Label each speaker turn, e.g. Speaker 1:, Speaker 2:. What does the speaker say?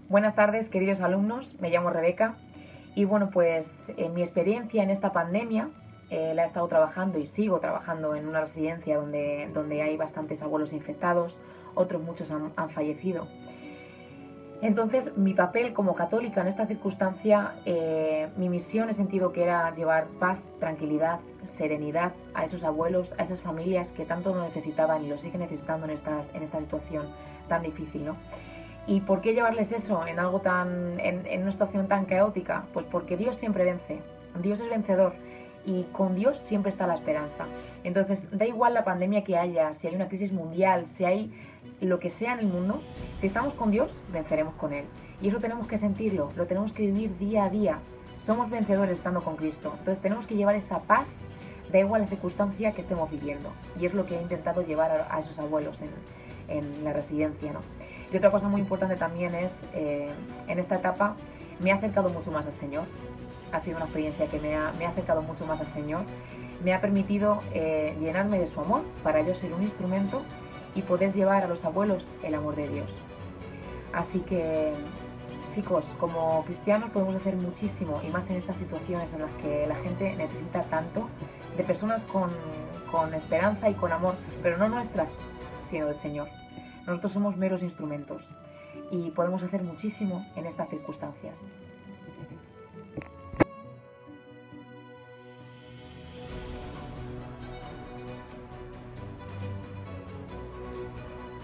Speaker 1: Buenas tardes, queridos alumnos. Me llamo Rebeca y bueno, pues mi experiencia en esta pandemia la he estado trabajando y sigo trabajando en una residencia donde hay bastantes abuelos infectados, otros muchos han fallecido. Entonces, mi papel como católica en esta circunstancia, mi misión he sentido que era llevar paz, tranquilidad, serenidad a esos abuelos, a esas familias que tanto lo necesitaban y lo siguen necesitando en esta situación tan difícil, ¿no? ¿Y por qué llevarles eso en una situación tan caótica? Pues porque Dios siempre vence, Dios es vencedor y con Dios siempre está la esperanza. Entonces, da igual la pandemia que haya, si hay una crisis mundial, si hay lo que sea en el mundo, si estamos con Dios, venceremos con Él. Y eso tenemos que sentirlo, lo tenemos que vivir día a día. Somos vencedores estando con Cristo. Entonces tenemos que llevar esa paz, da igual la circunstancia que estemos viviendo. Y es lo que he intentado llevar a esos abuelos en la residencia, ¿no? Y otra cosa muy importante también es, en esta etapa, me ha acercado mucho más al Señor. Ha sido una experiencia que me ha acercado mucho más al Señor. Me ha permitido llenarme de su amor para yo ser un instrumento y poder llevar a los abuelos el amor de Dios. Así que, chicos, como cristianos podemos hacer muchísimo, y más en estas situaciones en las que la gente necesita tanto de personas con esperanza y con amor, pero no nuestras, sino del Señor. Nosotros somos meros instrumentos y podemos hacer muchísimo en estas circunstancias.